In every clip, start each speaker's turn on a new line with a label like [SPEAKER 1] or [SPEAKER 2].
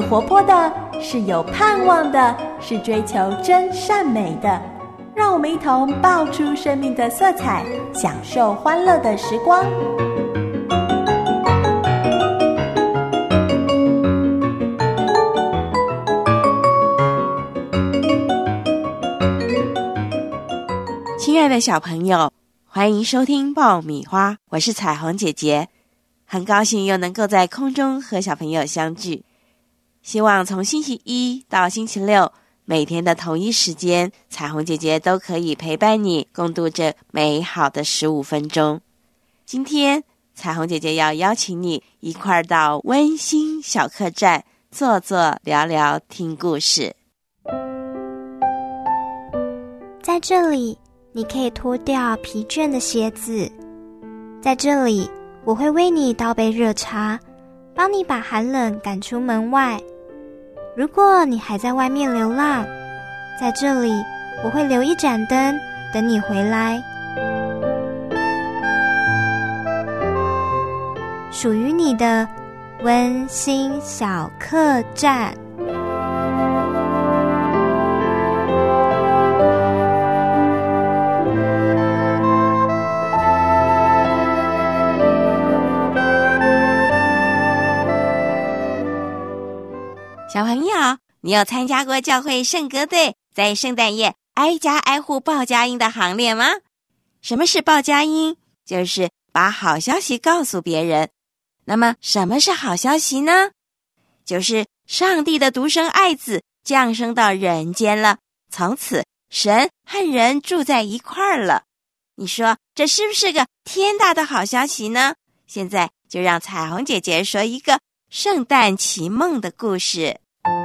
[SPEAKER 1] 活泼的，是有盼望的，是追求真善美的。让我们一同爆出生命的色彩，享受欢乐的时光。
[SPEAKER 2] 亲爱的小朋友，欢迎收听爆米花，我是彩虹姐姐，很高兴又能够在空中和小朋友相聚。希望从星期一到星期六，每天的同一时间，彩虹姐姐都可以陪伴你共度这美好的15分钟。今天彩虹姐姐要邀请你一块儿到温馨小客栈坐坐聊聊听故事。
[SPEAKER 3] 在这里你可以脱掉疲倦的鞋子，在这里我会为你倒杯热茶，帮你把寒冷赶出门外。如果你还在外面流浪，在这里我会留一盏灯等你回来。属于你的温馨小客栈。
[SPEAKER 2] 小朋友，你有参加过教会圣歌队在圣诞夜挨家挨户报佳音的行列吗？什么是报佳音？就是把好消息告诉别人。那么什么是好消息呢？就是上帝的独生爱子降生到人间了，从此神和人住在一块儿了。你说这是不是个天大的好消息呢？现在就让彩虹姐姐说一个圣诞奇梦的故事。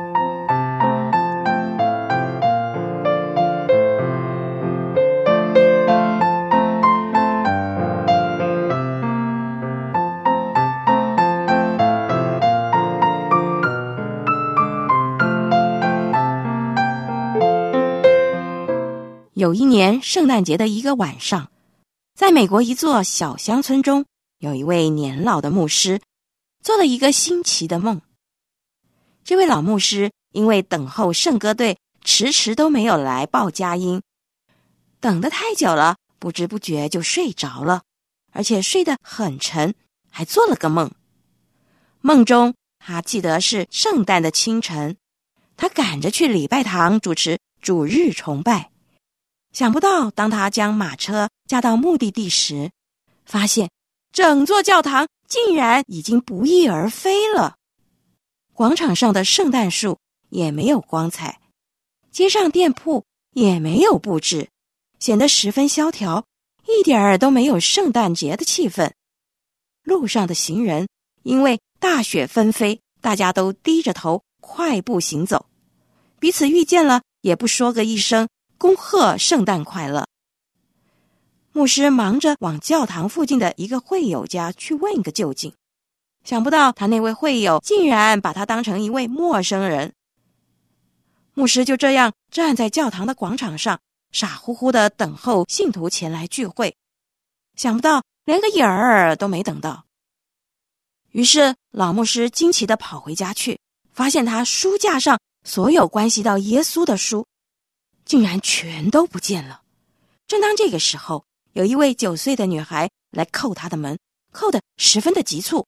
[SPEAKER 2] 有一年圣诞节的一个晚上，在美国一座小乡村中，有一位年老的牧师做了一个新奇的梦。这位老牧师因为等候圣歌队迟迟都没有来报佳音，等得太久了，不知不觉就睡着了，而且睡得很沉，还做了个梦。梦中他记得是圣诞的清晨，他赶着去礼拜堂主持主日崇拜。想不到当他将马车驾到目的地时，发现整座教堂竟然已经不翼而飞了。广场上的圣诞树也没有光彩，街上店铺也没有布置，显得十分萧条，一点儿都没有圣诞节的气氛。路上的行人因为大雪纷飞，大家都低着头快步行走，彼此遇见了也不说个一声恭贺圣诞快乐。牧师忙着往教堂附近的一个会友家去问个究竟，想不到他那位会友竟然把他当成一位陌生人。牧师就这样站在教堂的广场上，傻乎乎地等候信徒前来聚会，想不到连个影儿都没等到。于是老牧师惊奇地跑回家去，发现他书架上所有关系到耶稣的书竟然全都不见了。正当这个时候，有一位9岁的女孩来叩他的门，叩得十分的急促。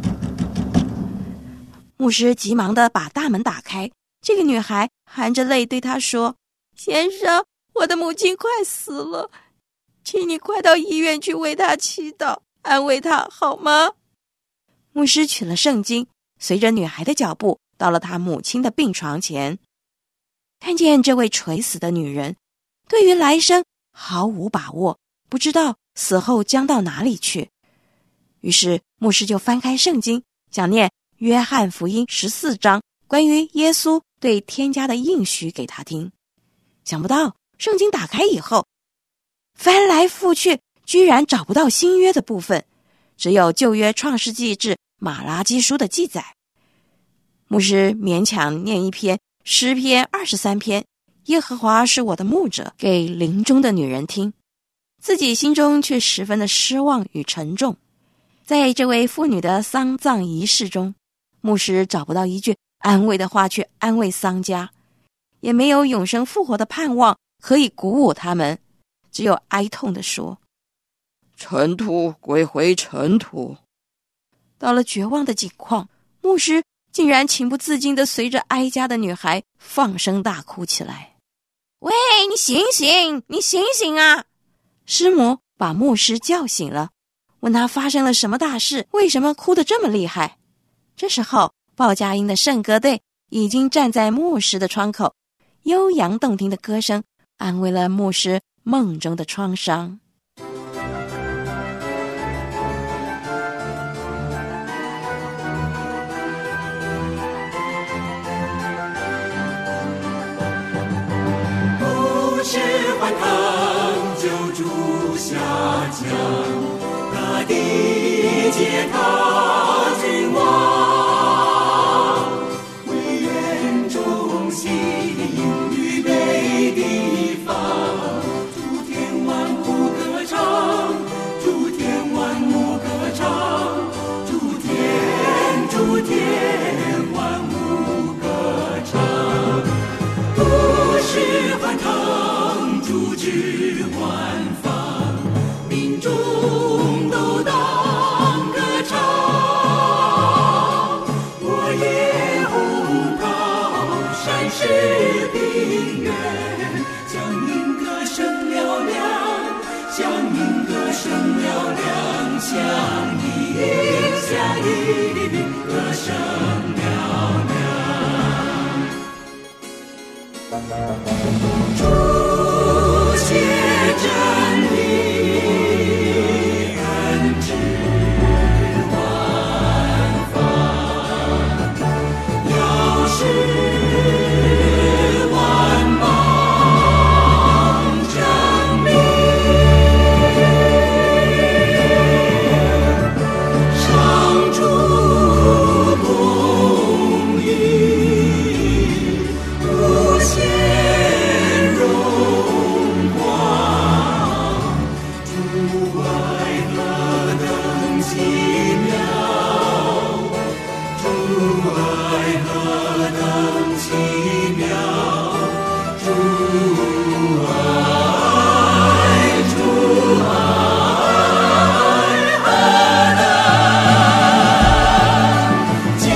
[SPEAKER 2] 牧师急忙地把大门打开，这个女孩含着泪对他说：先生，我的母亲快死了，请你快到医院去为她祈祷，安慰她好吗？牧师取了圣经，随着女孩的脚步到了她母亲的病床前，看见这位垂死的女人对于来生毫无把握，不知道死后将到哪里去。于是牧师就翻开圣经，想念约翰福音14章关于耶稣对天家的应许给他听。想不到圣经打开以后，翻来覆去居然找不到新约的部分，只有旧约创世纪至马拉基书的记载。牧师勉强念一篇诗篇23篇，耶和华是我的牧者，给临终的女人听，自己心中却十分的失望与沉重。在这位妇女的丧葬仪式中，牧师找不到一句安慰的话去安慰丧家，也没有永生复活的盼望可以鼓舞他们，只有哀痛地说：尘土归回尘土。到了绝望的境况，牧师竟然情不自禁地随着哀家的女孩放声大哭起来。喂，你醒醒，你醒醒啊！师母把牧师叫醒了，问他发生了什么大事，为什么哭得这么厉害。这时候报佳音的圣歌队已经站在牧师的窗口，悠扬动听的歌声安慰了牧师梦中的创伤。
[SPEAKER 4] 牧师欢腾救主下降，大地皆他君王，为园中心预备地方，诸天万物歌唱，诸天万物歌唱，诸天万物歌唱，不是欢腾主旨万方，民众都当歌唱，我也呼告山势平原，将您歌声嘹亮，将您歌声嘹亮，相依歌声嘹亮。主写真理，人知万方，要使万邦争鸣，上主公义，无限荣光，主爱何等奇妙，主爱何等奇妙，主爱何等奇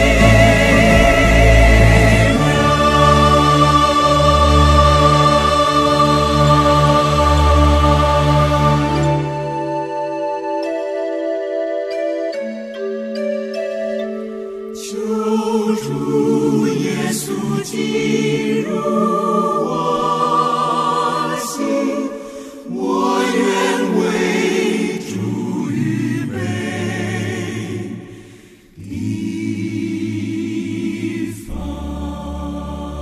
[SPEAKER 4] 求主耶稣进入我心，我愿为主预备地方。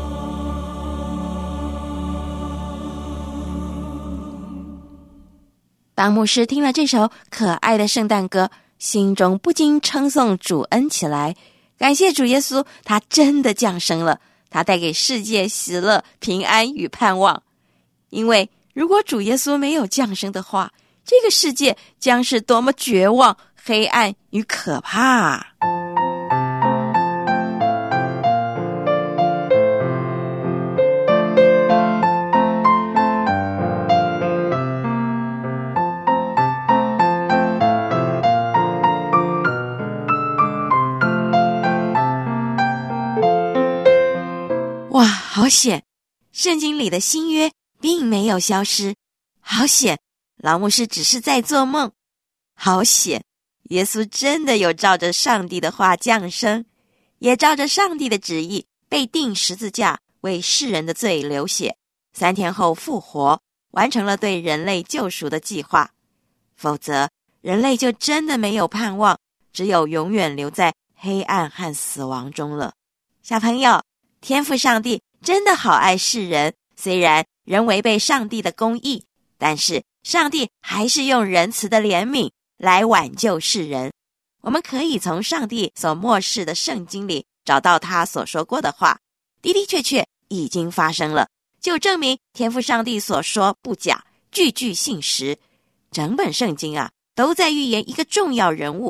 [SPEAKER 2] 当牧师听了这首可爱的圣诞歌，心中不禁称颂主恩起来，感谢主耶稣，他真的降生了，他带给世界喜乐、平安与盼望。因为如果主耶稣没有降生的话，这个世界将是多么绝望、黑暗与可怕啊！哇，好险！圣经里的新约并没有消失，好险！老牧师只是在做梦，好险！耶稣真的有照着上帝的话降生，也照着上帝的旨意被钉十字架，为世人的罪流血，3天后复活，完成了对人类救赎的计划。否则，人类就真的没有盼望，只有永远留在黑暗和死亡中了。小朋友，天父上帝真的好爱世人，虽然人违背上帝的公义，但是上帝还是用仁慈的怜悯来挽救世人。我们可以从上帝所默示的圣经里找到他所说过的话，的的确确已经发生了，就证明天父上帝所说不假，句句信实。整本圣经啊，都在预言一个重要人物，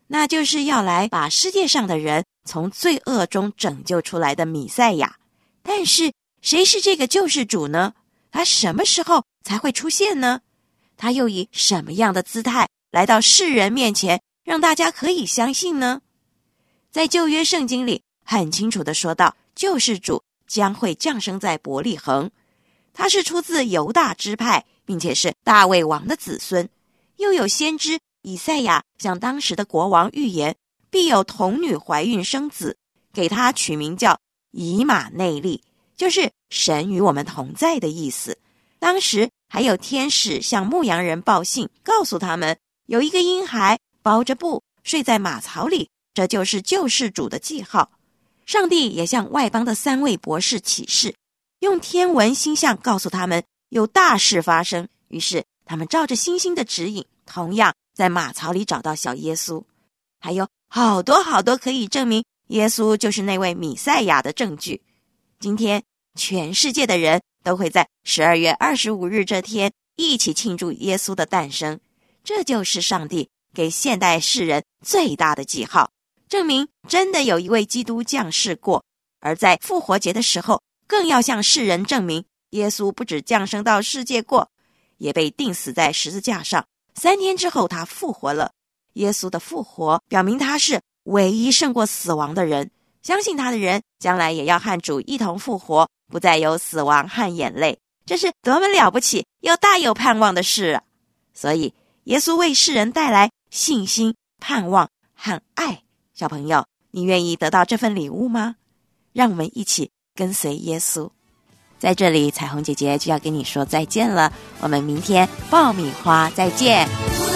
[SPEAKER 2] 那就是要来把世界上的人从罪恶中拯救出来的弥赛亚。但是谁是这个救世主呢？他什么时候才会出现呢？他又以什么样的姿态来到世人面前，让大家可以相信呢？在旧约圣经里很清楚地说到，救世主将会降生在伯利恒，他是出自犹大支派，并且是大卫王的子孙。又有先知以赛亚向当时的国王预言，必有童女怀孕生子，给他取名叫以马内利，就是神与我们同在的意思。当时还有天使向牧羊人报信，告诉他们有一个婴孩包着布睡在马槽里，这就是救世主的记号。上帝也向外邦的3位博士启示，用天文星象告诉他们有大事发生。于是他们照着星星的指引，同样在马槽里找到小耶稣。还有好多好多可以证明耶稣就是那位弥赛亚的证据。今天全世界的人都会在12月25日这天一起庆祝耶稣的诞生，这就是上帝给现代世人最大的记号，证明真的有一位基督降世过。而在复活节的时候，更要向世人证明耶稣不只降生到世界过，也被钉死在十字架上，3天之后他复活了。耶稣的复活表明他是唯一胜过死亡的人，相信他的人将来也要和主一同复活，不再有死亡和眼泪。这是多么了不起又大有盼望的事啊！所以耶稣为世人带来信心、盼望和爱。小朋友，你愿意得到这份礼物吗？让我们一起跟随耶稣。在这里，彩虹姐姐就要跟你说再见了，我们明天爆米花再见。